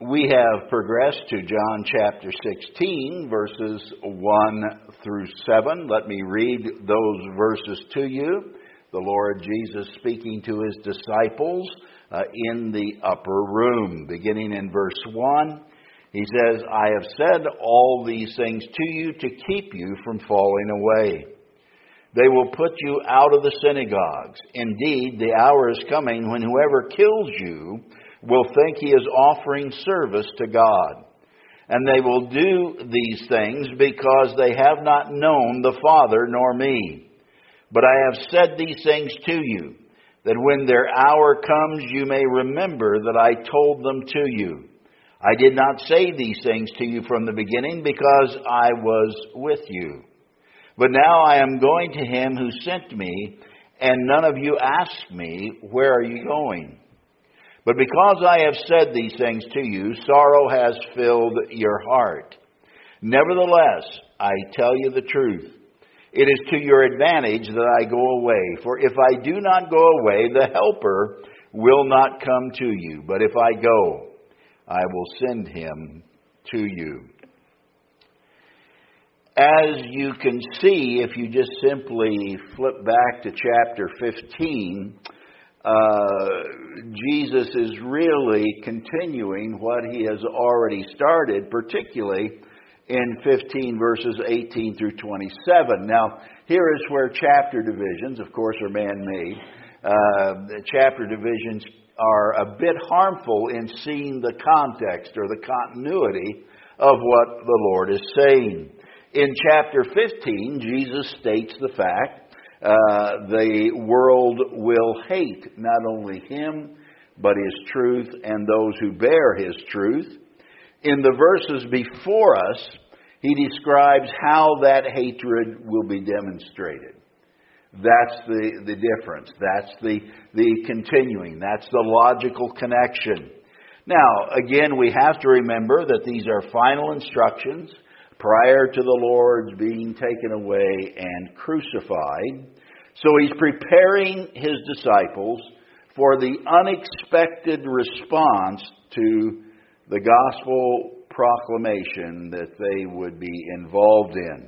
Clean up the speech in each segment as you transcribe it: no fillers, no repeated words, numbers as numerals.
We have progressed to John chapter 16, verses 1 through 7. Let me read those verses to you. The Lord Jesus speaking to his disciples in the upper room. Beginning in verse 1, he says, "I have said all these things to you to keep you from falling away. They will put you out of the synagogues. Indeed, the hour is coming when whoever kills you will think he is offering service to God. And they will do these things because they have not known the Father nor me. But I have said these things to you, that when their hour comes you may remember that I told them to you. I did not say these things to you from the beginning because I was with you. But now I am going to him who sent me, and none of you ask me, 'Where are you going?' But because I have said these things to you, sorrow has filled your heart. Nevertheless, I tell you the truth. It is to your advantage that I go away. For if I do not go away, the Helper will not come to you. But if I go, I will send him to you." As you can see, if you just simply flip back to chapter 15, Jesus is really continuing what he has already started, particularly in 15 verses 18 through 27. Now, here is where chapter divisions, of course, are man-made. Chapter divisions are a bit harmful in seeing the context or the continuity of what the Lord is saying. In chapter 15, Jesus states the fact the world will hate not only him, but his truth and those who bear his truth. In the verses before us, he describes how that hatred will be demonstrated. That's the difference. That's the continuing. That's the logical connection. Now, again, we have to remember that these are final instructions prior to the Lord's being taken away and crucified. So he's preparing his disciples for the unexpected response to the gospel proclamation that they would be involved in.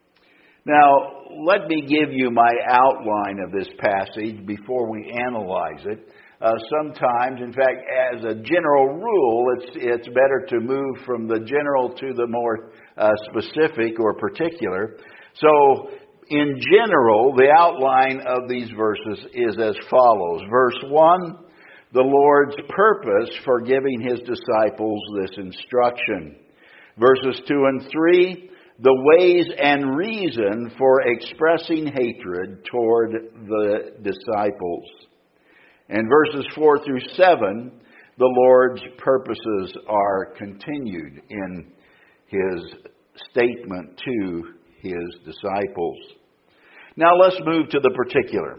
Now, let me give you my outline of this passage before we analyze it. Sometimes, in fact, as a general rule, it's better to move from the general to the more specific or particular. So, in general, the outline of these verses is as follows. Verse 1, the Lord's purpose for giving his disciples this instruction. Verses 2 and 3, the ways and reason for expressing hatred toward the disciples. And verses 4 through 7, the Lord's purposes are continued in his statement to his disciples. Now let's move to the particular.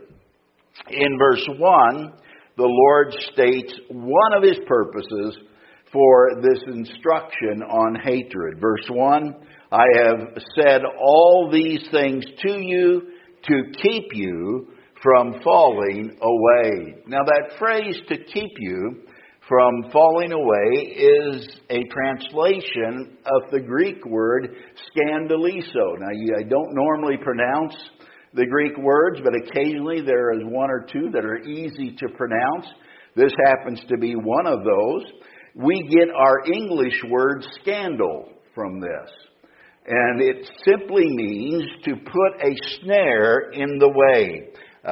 In verse 1, the Lord states one of his purposes for this instruction on hatred. Verse 1, I have said all these things to you to keep you from falling away. Now that phrase, to keep you from falling away, is a translation of the Greek word scandalizo. Now I don't normally pronounce the Greek words, but occasionally there is one or two that are easy to pronounce. This happens to be one of those. We get our English word scandal from this. And it simply means to put a snare in the way.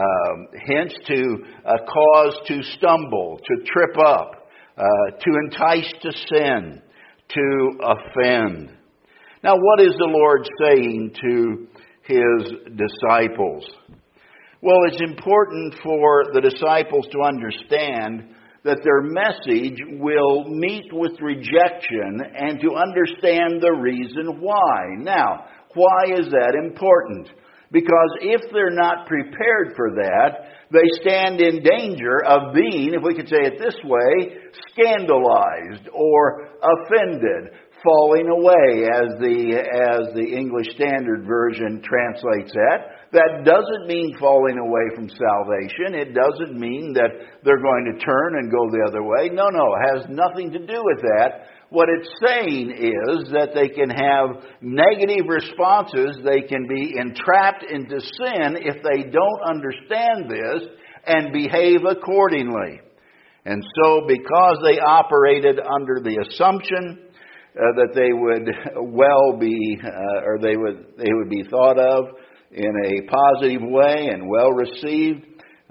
Hence to cause to stumble, to trip up, to entice to sin, to offend. Now, what is the Lord saying to his disciples? Well, it's important for the disciples to understand that their message will meet with rejection and to understand the reason why. Now, why is that important? Because if they're not prepared for that, they stand in danger of being, if we could say it this way, scandalized or offended, falling away, as the English Standard Version translates that. That doesn't mean falling away from salvation. It doesn't mean that they're going to turn and go the other way. No, it has nothing to do with that. What it's saying is that they can have negative responses. They can be entrapped into sin if they don't understand this and behave accordingly. And so, because they operated under the assumption that they would they would be thought of in a positive way and well received,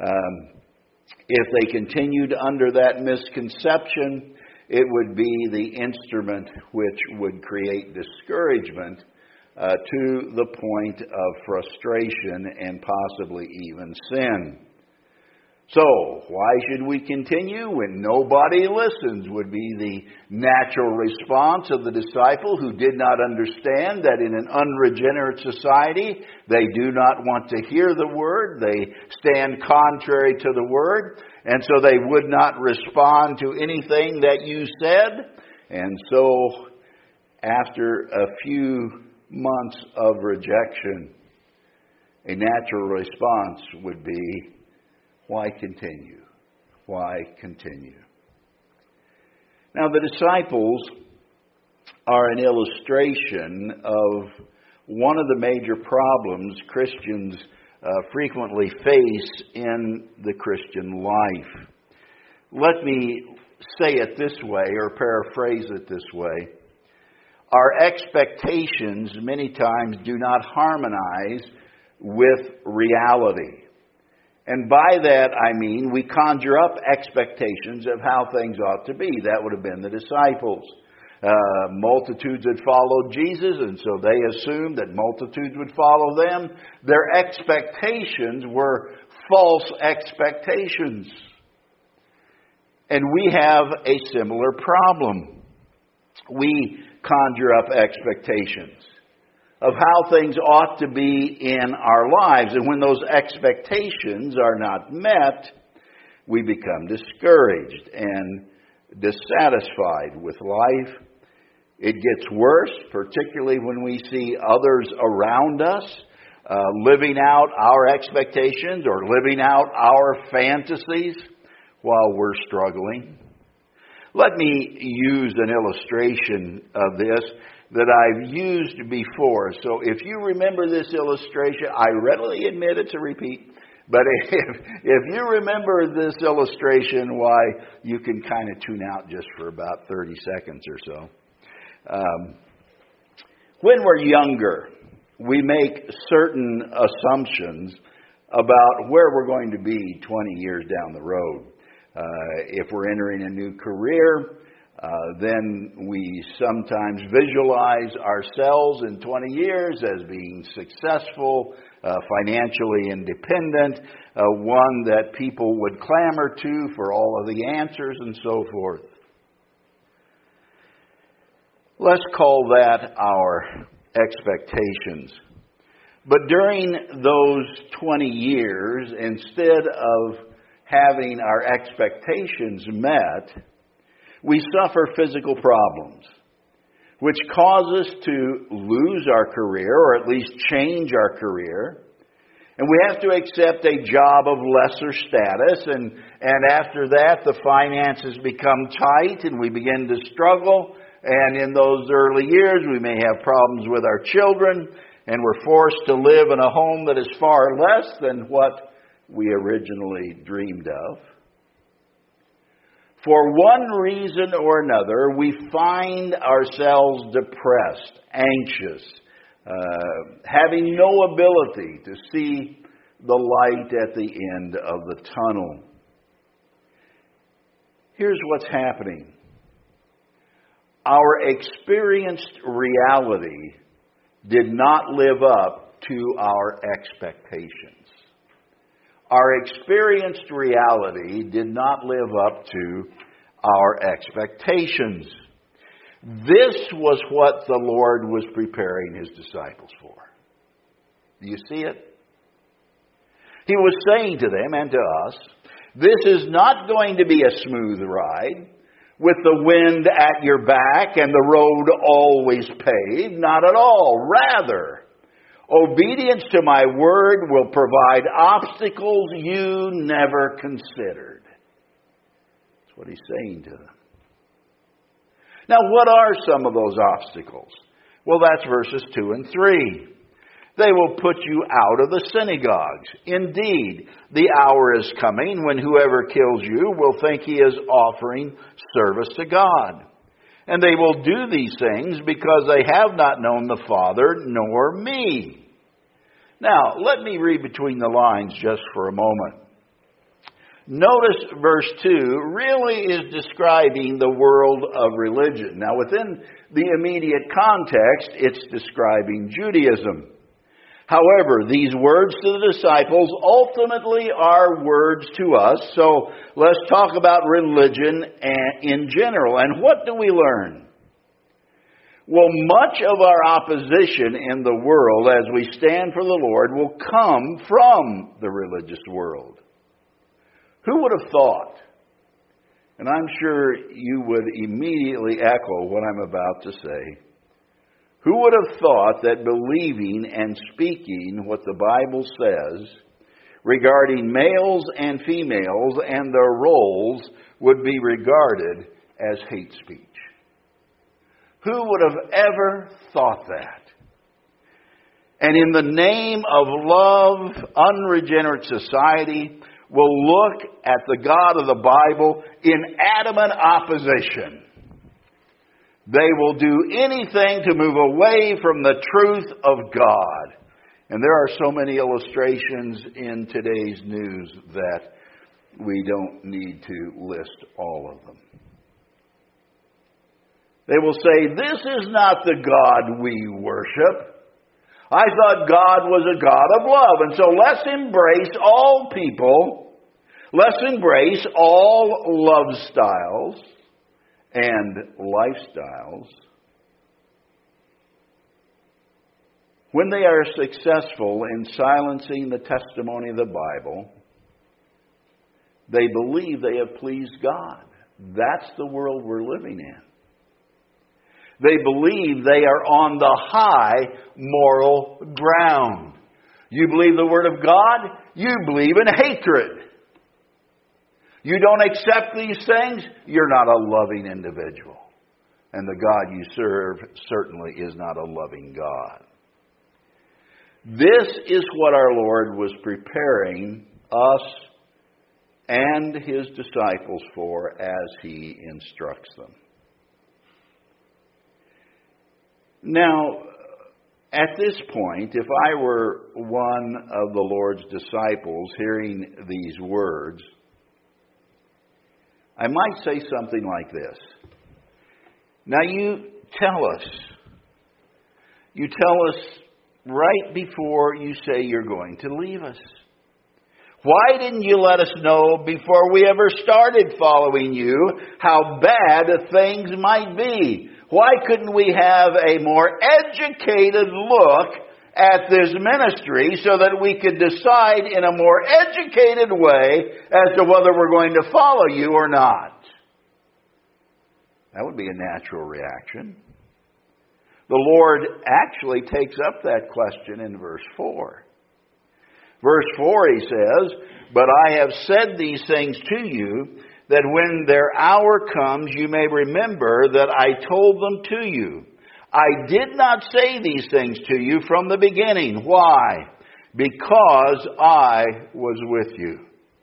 if they continued under that misconception, it would be the instrument which would create discouragement to the point of frustration and possibly even sin. So, why should we continue when nobody listens would be the natural response of the disciple who did not understand that in an unregenerate society they do not want to hear the Word, they stand contrary to the Word, and so they would not respond to anything that you said. And so, after a few months of rejection, a natural response would be, why continue? Why continue? Now, the disciples are an illustration of one of the major problems Christians frequently face in the Christian life. Let me say it this way, or paraphrase it this way. Our expectations many times do not harmonize with reality. And by that I mean we conjure up expectations of how things ought to be. That would have been the disciples. Multitudes had followed Jesus, and so they assumed that multitudes would follow them. Their expectations were false expectations. And we have a similar problem. We conjure up expectations of how things ought to be in our lives. And when those expectations are not met, we become discouraged and dissatisfied with life. It gets worse, particularly when we see others around us living out our expectations or living out our fantasies while we're struggling. Let me use an illustration of this that I've used before. So if you remember this illustration, I readily admit it's a repeat. But if you remember this illustration, why, you can kind of tune out just for about 30 seconds or so. When we're younger, we make certain assumptions about where we're going to be 20 years down the road. If we're entering a new career, then we sometimes visualize ourselves in 20 years as being successful, financially independent, one that people would clamor to for all of the answers and so forth. Let's call that our expectations. But during those 20 years, instead of having our expectations met, we suffer physical problems, which cause us to lose our career, or at least change our career. And we have to accept a job of lesser status, and after that the finances become tight and we begin to struggle. And in those early years we may have problems with our children, and we're forced to live in a home that is far less than what we originally dreamed of. For one reason or another, we find ourselves depressed, anxious, having no ability to see the light at the end of the tunnel. Here's what's happening. Our experienced reality did not live up to our expectations. Our experienced reality did not live up to our expectations. This was what the Lord was preparing His disciples for. Do you see it? He was saying to them and to us, this is not going to be a smooth ride. with the wind at your back and the road always paved? Not at all. Rather, obedience to my word will provide obstacles you never considered. That's what he's saying to them. Now, what are some of those obstacles? Well, that's verses 2 and 3. They will put you out of the synagogues. Indeed, the hour is coming when whoever kills you will think he is offering service to God. And they will do these things because they have not known the Father nor me. Now, let me read between the lines just for a moment. Notice verse 2 really is describing the world of religion. Now, within the immediate context, it's describing Judaism. However, these words to the disciples ultimately are words to us. So let's talk about religion in general. And what do we learn? Well, much of our opposition in the world as we stand for the Lord will come from the religious world. Who would have thought? And I'm sure you would immediately echo what I'm about to say. Who would have thought that believing and speaking what the Bible says regarding males and females and their roles would be regarded as hate speech? Who would have ever thought that? And in the name of love, unregenerate society will look at the God of the Bible in adamant opposition. They will do anything to move away from the truth of God. And there are so many illustrations in today's news that we don't need to list all of them. They will say, this is not the God we worship. I thought God was a God of love. And so let's embrace all people. Let's embrace all love styles and lifestyles. When they are successful in silencing the testimony of the Bible, they believe they have pleased God. That's the world we're living in. They believe they are on the high moral ground. You believe the Word of God, you believe in hatred. You don't accept these things, you're not a loving individual. And the God you serve certainly is not a loving God. This is what our Lord was preparing us and His disciples for as He instructs them. Now, at this point, if I were one of the Lord's disciples hearing these words, I might say something like this. Now you tell us right before you say you're going to leave us. Why didn't you let us know before we ever started following you how bad things might be? Why couldn't we have a more educated look at this ministry so that we could decide in a more educated way as to whether we're going to follow you or not? That would be a natural reaction. The Lord actually takes up that question in verse 4. Verse 4, He says, "But I have said these things to you, that when their hour comes, you may remember that I told them to you. I did not say these things to you from the beginning." Why? Because I was with you.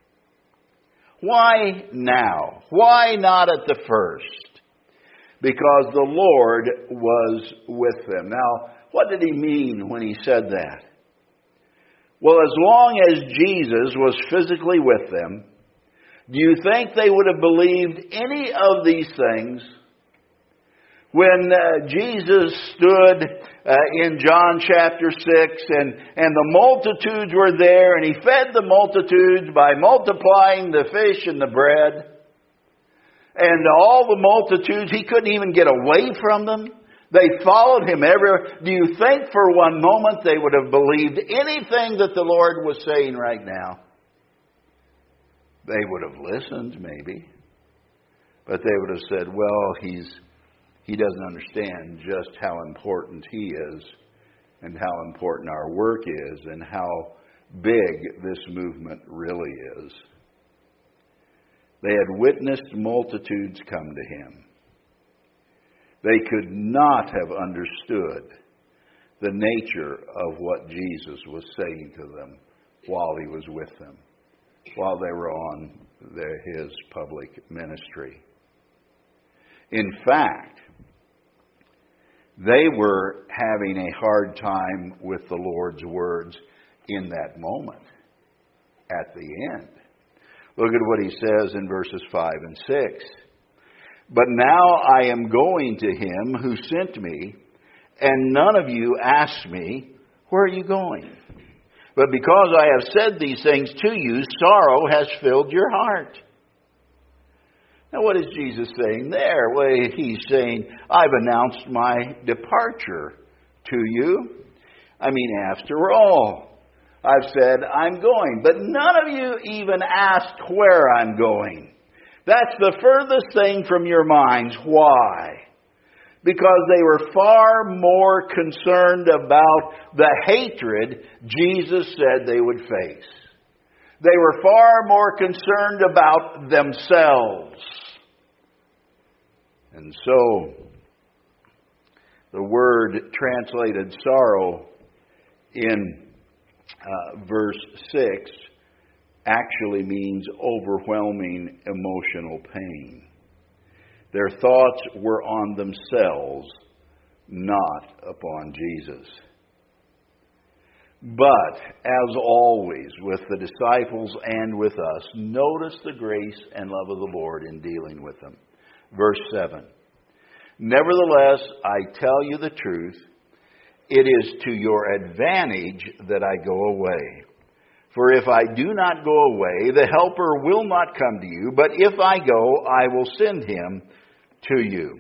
Why now? Why not at the first? Because the Lord was with them. Now, what did He mean when He said that? Well, as long as Jesus was physically with them, do you think they would have believed any of these things? When Jesus stood in John chapter 6 and the multitudes were there and He fed the multitudes by multiplying the fish and the bread, and all the multitudes, He couldn't even get away from them. They followed Him everywhere. Do you think for one moment they would have believed anything that the Lord was saying right now? They would have listened, maybe. But they would have said, well, he doesn't understand just how important he is and how important our work is and how big this movement really is. They had witnessed multitudes come to him. They could not have understood the nature of what Jesus was saying to them while he was with them, while they were on his public ministry. In fact, they were having a hard time with the Lord's words in that moment, at the end. Look at what he says in verses 5 and 6. But now I am going to him who sent me, and none of you asked me, where are you going? But because I have said these things to you, sorrow has filled your heart. Now what is Jesus saying there? Well, he's saying, I've announced my departure to you. I mean, after all, I've said I'm going. But none of you even asked where I'm going. That's the furthest thing from your minds. Why? Because they were far more concerned about the hatred Jesus said they would face. They were far more concerned about themselves. And so, the word translated sorrow in verse 6 actually means overwhelming emotional pain. Their thoughts were on themselves, not upon Jesus. But, as always, with the disciples and with us, notice the grace and love of the Lord in dealing with them. Verse 7. Nevertheless, I tell you the truth, it is to your advantage that I go away. For if I do not go away, the Helper will not come to you, but if I go, I will send him to you.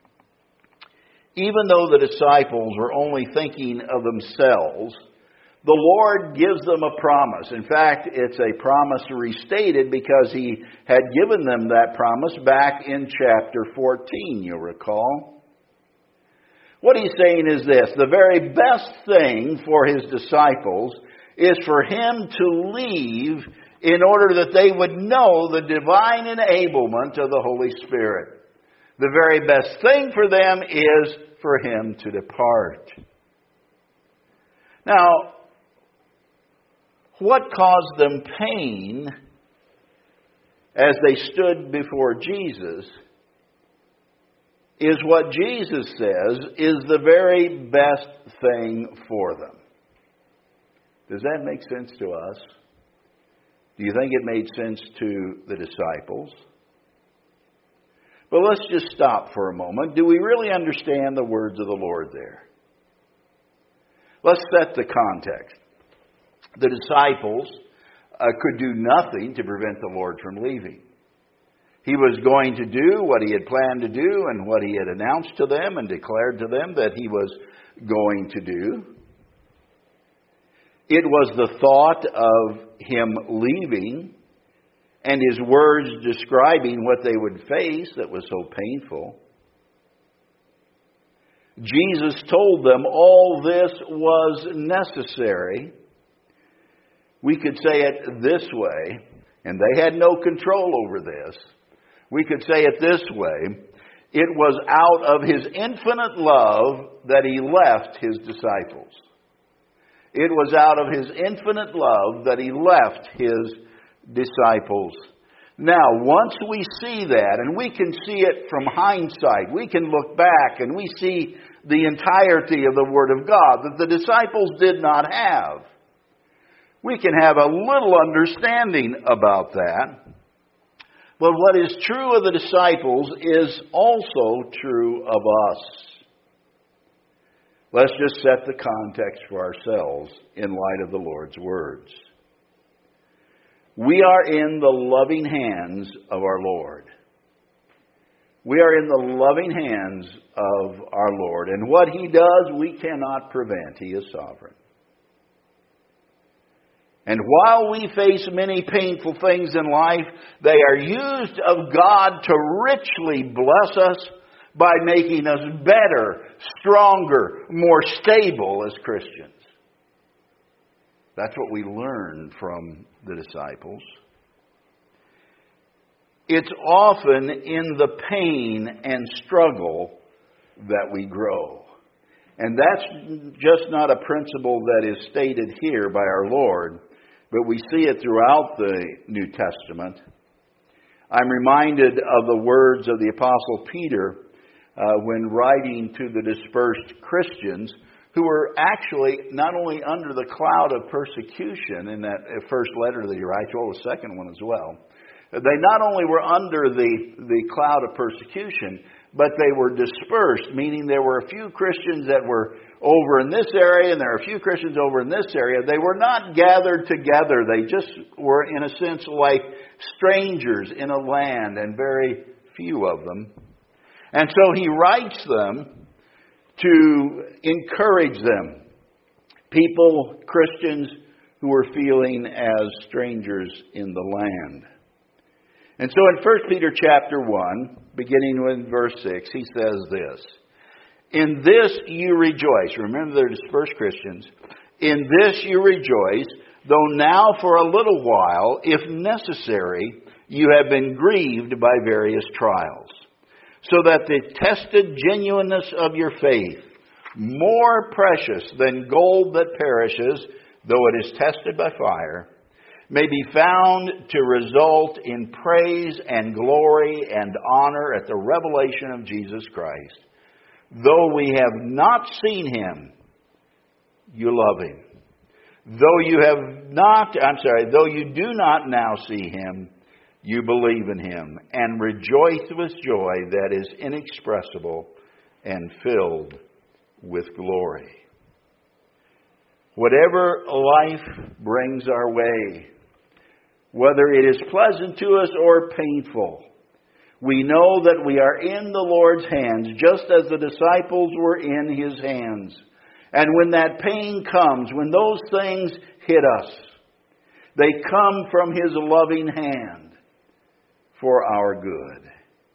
Even though the disciples were only thinking of themselves, the Lord gives them a promise. In fact, it's a promise restated because he had given them that promise back in chapter 14, you'll recall. What he's saying is this: the very best thing for his disciples is for him to leave in order that they would know the divine enablement of the Holy Spirit. The very best thing for them is for him to depart. Now, what caused them pain as they stood before Jesus is what Jesus says is the very best thing for them. Does that make sense to us? Do you think it made sense to the disciples? But let's just stop for a moment. Do we really understand the words of the Lord there? Let's set the context. The disciples could do nothing to prevent the Lord from leaving. He was going to do what he had planned to do and what he had announced to them and declared to them that he was going to do. It was the thought of him leaving and his words describing what they would face that was so painful. Jesus told them all this was necessary. We could say it this way, and they had no control over this. We could say it this way: it was out of his infinite love that he left his disciples. It was out of his infinite love that he left his disciples. Now, once we see that, and we can see it from hindsight, we can look back and we see the entirety of the Word of God that the disciples did not have. We can have a little understanding about that. But what is true of the disciples is also true of us. Let's just set the context for ourselves in light of the Lord's words. We are in the loving hands of our Lord. We are in the loving hands of our Lord. And what he does, we cannot prevent. He is sovereign. And while we face many painful things in life, they are used of God to richly bless us by making us better, stronger, more stable as Christians. That's what we learn from the disciples. It's often in the pain and struggle that we grow. And that's just not a principle that is stated here by our Lord, but we see it throughout the New Testament. I'm reminded of the words of the Apostle Peter when writing to the dispersed Christians who were actually not only under the cloud of persecution in that first letter that he writes, well, the second one as well. They not only were under the cloud of persecution, but they were dispersed, meaning there were a few Christians that were over in this area and there are a few Christians over in this area. They were not gathered together. They just were, in a sense, like strangers in a land, and very few of them. And so he writes them to encourage them, people, Christians, who were feeling as strangers in the land. And so in 1 Peter chapter 1, beginning with verse 6, he says this, "In this you rejoice." Remember, they're dispersed Christians. "In this you rejoice, though now for a little while, if necessary, you have been grieved by various trials, so that the tested genuineness of your faith, more precious than gold that perishes, though it is tested by fire, may be found to result in praise and glory and honor at the revelation of Jesus Christ. Though we have not seen him, you love him. Though you do not now see him, you believe in him and rejoice with joy that is inexpressible and filled with glory." Whatever life brings our way, whether it is pleasant to us or painful, we know that we are in the Lord's hands, just as the disciples were in his hands. And when that pain comes, when those things hit us, they come from his loving hand for our good.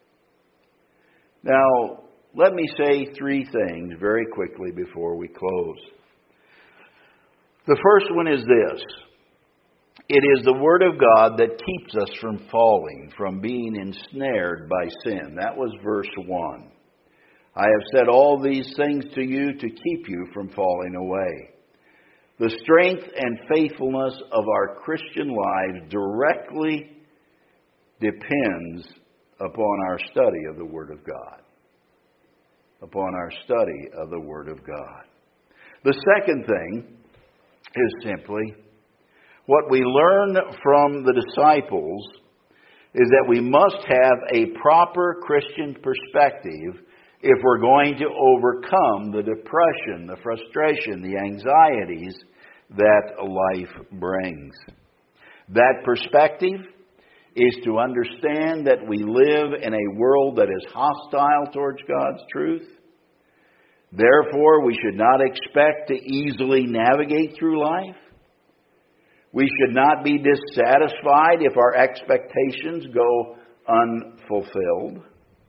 Now, let me say three things very quickly before we close. The first one is this. It is the Word of God that keeps us from falling, from being ensnared by sin. That was verse 1. "I have said all these things to you to keep you from falling away." The strength and faithfulness of our Christian lives directly depends upon our study of the Word of God. Upon our study of the Word of God. The second thing is simply, what we learn from the disciples is that we must have a proper Christian perspective if we're going to overcome the depression, the frustration, the anxieties that life brings. That perspective is to understand that we live in a world that is hostile towards God's truth. Therefore, we should not expect to easily navigate through life. We should not be dissatisfied if our expectations go unfulfilled.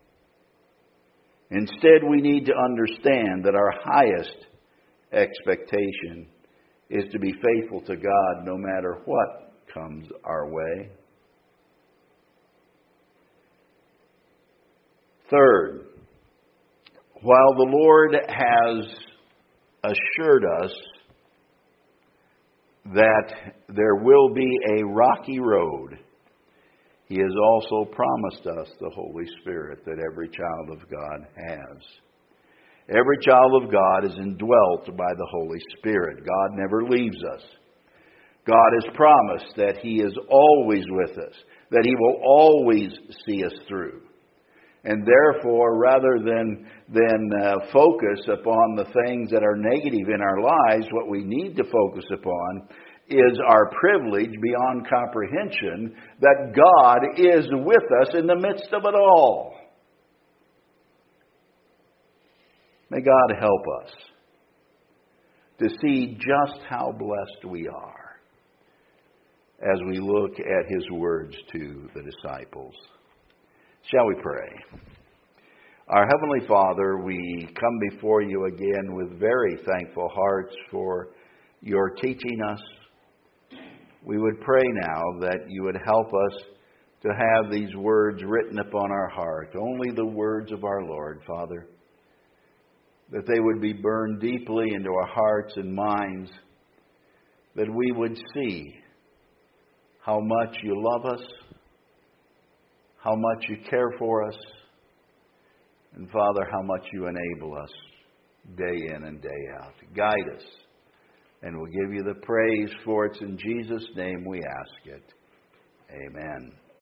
Instead, we need to understand that our highest expectation is to be faithful to God no matter what comes our way. Third, while the Lord has assured us that there will be a rocky road, He has also promised us the Holy Spirit that every child of God has. Every child of God is indwelt by the Holy Spirit. God never leaves us. God has promised that He is always with us, that He will always see us through. And therefore, rather than focus upon the things that are negative in our lives, what we need to focus upon is our privilege beyond comprehension that God is with us in the midst of it all. May God help us to see just how blessed we are as we look at His words to the disciples. Shall we pray? Our Heavenly Father, we come before you again with very thankful hearts for your teaching us. We would pray now that you would help us to have these words written upon our heart, only the words of our Lord, Father, that they would be burned deeply into our hearts and minds, that we would see how much you love us, how much you care for us, and Father, how much you enable us day in and day out. Guide us, and we'll give you the praise for it. In Jesus' name we ask it. Amen.